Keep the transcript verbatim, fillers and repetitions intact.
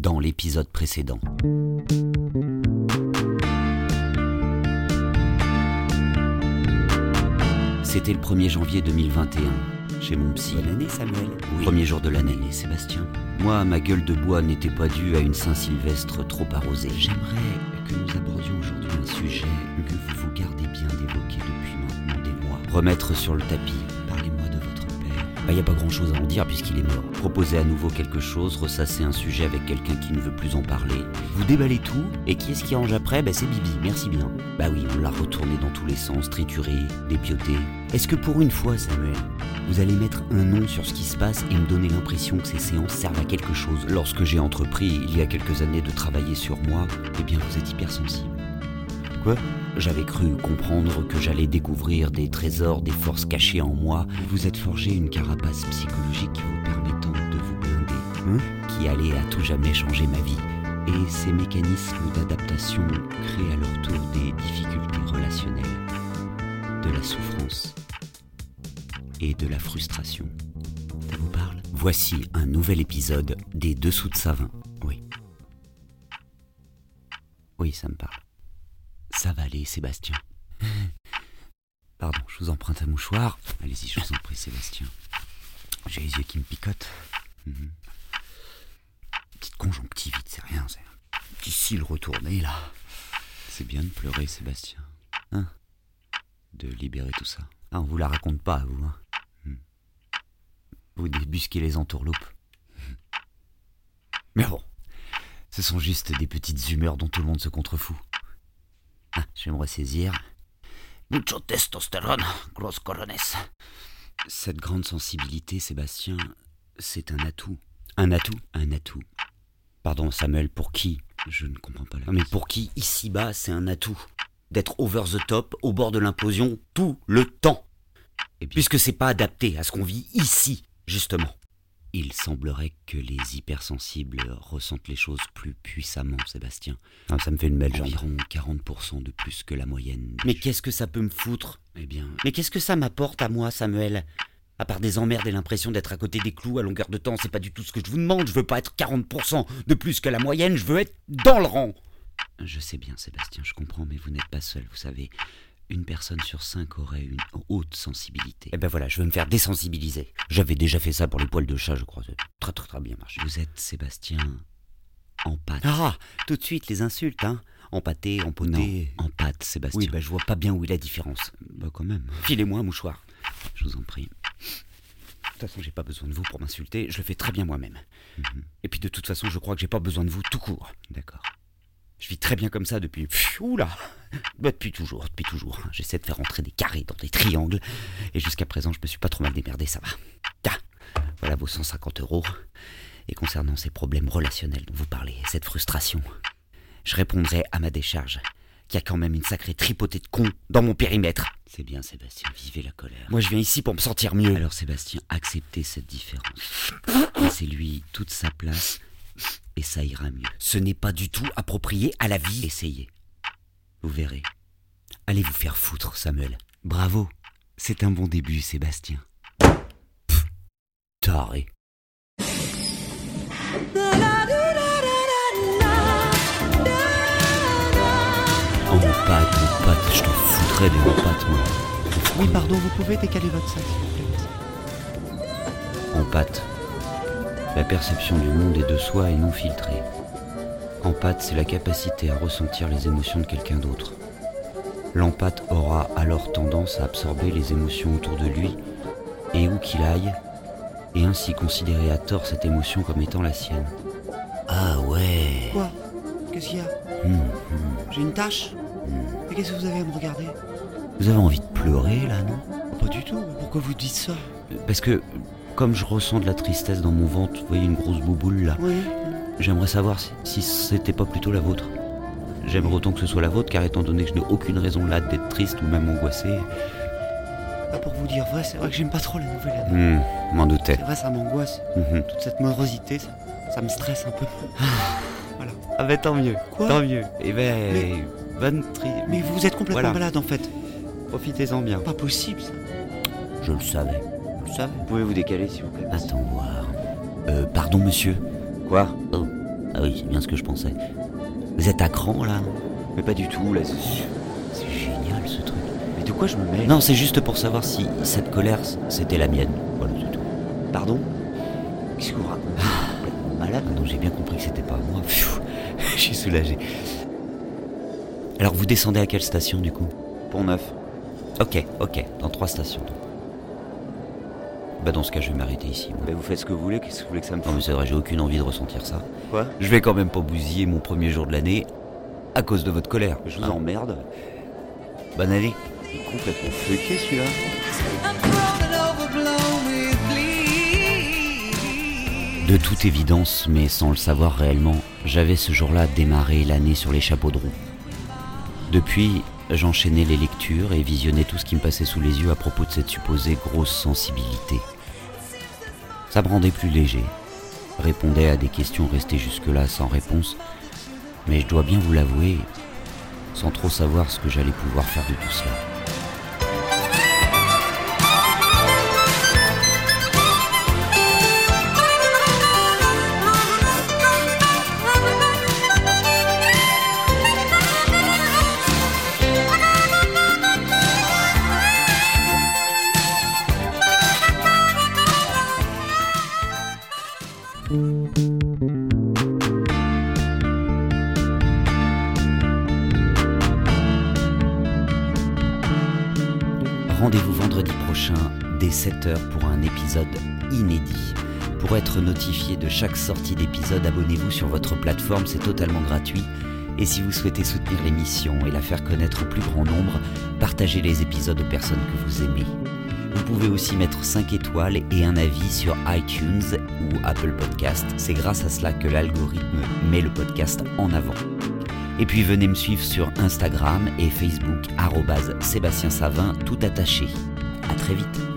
dans l'épisode précédent. C'était le premier janvier deux mille vingt et un, chez mon psy. Bonne année, Samuel. Oui. Premier jour de l'année, Sébastien. Moi, ma gueule de bois n'était pas due à une Saint-Sylvestre trop arrosée. J'aimerais que nous abordions aujourd'hui un sujet que vous vous gardez bien d'évoquer depuis maintenant des mois. Remettre sur le tapis. Parlez-moi de votre père. Bah, y a pas grand-chose à en dire puisqu'il est mort. Proposer à nouveau quelque chose, ressasser un sujet avec quelqu'un qui ne veut plus en parler. Vous déballez tout, et qui est-ce qui range après ? Bah c'est Bibi, merci bien. Bah oui, on l'a retourné dans tous les sens, trituré, dépioté. Est-ce que pour une fois, Samuel, vous allez mettre un nom sur ce qui se passe et me donner l'impression que ces séances servent à quelque chose ? Lorsque j'ai entrepris, il y a quelques années, de travailler sur moi, eh bien vous êtes hypersensible. Quoi ? J'avais cru comprendre que j'allais découvrir des trésors, des forces cachées en moi. Vous êtes forgé une carapace psychologique vous permettant de vous blinder, hein ? Qui allait à tout jamais changer ma vie. Et ces mécanismes d'adaptation créent à leur tour des difficultés relationnelles, de la souffrance et de la frustration. Ça vous parle ? Voici un nouvel épisode des Dessous de Savin. Oui. Oui, ça me parle. Ça va aller, Sébastien. Pardon, je vous emprunte un mouchoir. Allez-y, je vous en prie, Sébastien. J'ai les yeux qui me picotent. Mm-hmm. Petite conjonctivite, c'est rien, c'est un petit cil retourné, là. C'est bien de pleurer, Sébastien. Hein ? De libérer tout ça. Ah, on vous la raconte pas, vous, hein ? Mm. Vous débusquez les entourloupes. Mm. Mais bon, ce sont juste des petites humeurs dont tout le monde se contrefout. Ah, je vais me ressaisir. Mucho testostérone, grosse corones. Cette grande sensibilité, Sébastien, c'est un atout. Un atout ? Un atout. Pardon, Samuel, pour qui ? Je ne comprends pas la question. Mais pour qui, ici-bas, c'est un atout ? D'être over the top, au bord de l'implosion, tout le temps. Et bien, puisque c'est pas adapté à ce qu'on vit ici, justement. Il semblerait que les hypersensibles ressentent les choses plus puissamment, Sébastien. Ah, ça me fait une belle jambe. Environ quarante pour cent de plus que la moyenne. Mais qu'est-ce que ça peut me foutre ? Eh bien... Mais qu'est-ce que ça m'apporte à moi, Samuel ? À part des emmerdes et l'impression d'être à côté des clous à longueur de temps, c'est pas du tout ce que je vous demande. Je veux pas être quarante pour cent de plus que la moyenne, je veux être dans le rang. Je sais bien, Sébastien, je comprends, mais vous n'êtes pas seul, vous savez. Une personne sur cinq aurait une haute sensibilité. Eh ben voilà, je veux me faire désensibiliser. J'avais déjà fait ça pour les poils de chat, je crois. C'est très très très bien marché. Vous êtes, Sébastien, en pâte. Ah, tout de suite les insultes, hein. Empâté, empoté. Non, en pâte, Sébastien. Oui, ben je vois pas bien où est la différence. Bah quand même. Filez-moi un mouchoir. Je vous en prie. De toute façon, j'ai pas besoin de vous pour m'insulter. Je le fais très bien moi-même. Mm-hmm. Et puis de toute façon, je crois que j'ai pas besoin de vous tout court. D'accord. Je vis très bien comme ça depuis... Oula bah, Depuis toujours, depuis toujours. J'essaie de faire entrer des carrés dans des triangles. Et jusqu'à présent, je me suis pas trop mal démerdé, ça va. Ah, voilà vos cent cinquante euros. Et concernant ces problèmes relationnels dont vous parlez, cette frustration, je répondrai à ma décharge, qu'il y a quand même une sacrée tripotée de cons dans mon périmètre. C'est bien, Sébastien, vivez la colère. Moi, je viens ici pour me sentir mieux. Alors, Sébastien, acceptez cette différence. Laissez-lui toute sa place... Et ça ira mieux. Ce n'est pas du tout approprié à la vie. Essayez. Vous verrez. Allez vous faire foutre, Samuel. Bravo. C'est un bon début, Sébastien. Pff, taré. En pâte, en pâte, je t'en foutrais des en pâte, moi. Oui, pardon, vous pouvez décaler votre sac, s'il vous plaît. En pâte. La perception du monde et de soi est non filtrée. Empathe, c'est la capacité à ressentir les émotions de quelqu'un d'autre. L'empathe aura alors tendance à absorber les émotions autour de lui, et où qu'il aille, et ainsi considérer à tort cette émotion comme étant la sienne. Ah ouais. Quoi ? Qu'est-ce qu'il y a ? Hum, hum. J'ai une tache ? Hum. Et qu'est-ce que vous avez à me regarder ? Vous avez envie de pleurer, là, non ? Pas du tout. Pourquoi vous dites ça ? Parce que... Comme je ressens de la tristesse dans mon ventre, vous voyez une grosse bouboule là. Oui. J'aimerais savoir si, si c'était pas plutôt la vôtre. J'aimerais autant que ce soit la vôtre, car étant donné que je n'ai aucune raison là d'être triste ou même angoissé. Ah, pour vous dire vrai, c'est vrai que j'aime pas trop la nouvelle année. Mmh, m'en doutais. C'est vrai, ça m'angoisse. Mmh. Toute cette morosité, ça, ça me stresse un peu. Voilà. Ah ben tant mieux. Quoi ? Tant mieux. Eh ben, mais, bonne tri... Mais vous êtes complètement voilà. malade en fait. Profitez-en bien. Pas possible ça. Je le savais. Vous savez ? Vous pouvez vous décaler s'il vous plaît. Attends voir. Euh, pardon monsieur. Quoi ? Oh. Ah oui, c'est bien ce que je pensais. Vous êtes à cran, là? Mais pas du tout, là, c'est... C'est génial, ce truc. Mais de quoi je me mêle? Non, c'est juste pour savoir si cette colère, c'était la mienne. Voilà, c'est tout. Pardon? Qu'est-ce que vous racontez? Ah, malade? Non, j'ai bien compris que c'était pas moi. Pfiou, je suis soulagé. Alors, vous descendez à quelle station, du coup? Pont-Neuf. Ok, ok, dans trois stations. Bah dans ce cas, je vais m'arrêter ici. Moi. Bah vous faites ce que vous voulez, qu'est-ce que vous voulez que ça me Non fasse? mais c'est vrai, j'ai aucune envie de ressentir ça. Quoi? Je vais quand même pas bousiller mon premier jour de l'année à cause de votre colère. Je vous hein. emmerde. Bonne année. Il est complètement fucké celui-là. De toute évidence, mais sans le savoir réellement, j'avais ce jour-là démarré l'année sur les chapeaux de roue. Depuis, j'enchaînais les lectures et visionnais tout ce qui me passait sous les yeux à propos de cette supposée grosse sensibilité. Ça me rendait plus léger, répondait à des questions restées jusque-là sans réponse, mais je dois bien vous l'avouer, sans trop savoir ce que j'allais pouvoir faire de tout cela. Rendez-vous vendredi prochain dès sept heures pour un épisode inédit. Pour être notifié de chaque sortie d'épisode, abonnez-vous sur votre plateforme, c'est totalement gratuit. Et si vous souhaitez soutenir l'émission et la faire connaître au plus grand nombre, partagez les épisodes aux personnes que vous aimez. Vous pouvez aussi mettre cinq étoiles et un avis sur iTunes ou Apple Podcast. C'est grâce à cela que l'algorithme met le podcast en avant. Et puis venez me suivre sur Instagram et Facebook, arobase Sébastien Savin, tout attaché. À très vite.